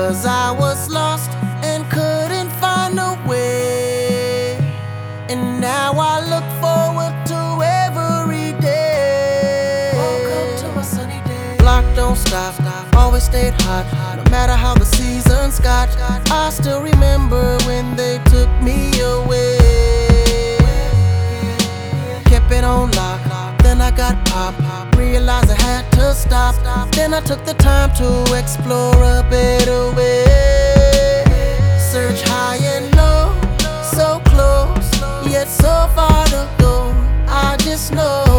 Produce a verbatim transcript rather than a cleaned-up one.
Cause I was lost and couldn't find a way. And now I look forward to every day. Welcome to my sunny day. Block don't stop, always stayed hot. No matter how the seasons got, I still remember when they took me away. Kept it on lock, then I got popped. Realized I had to stop. Then I took the time to explore a better way. Search high and low, so close, yet so far to go. I just know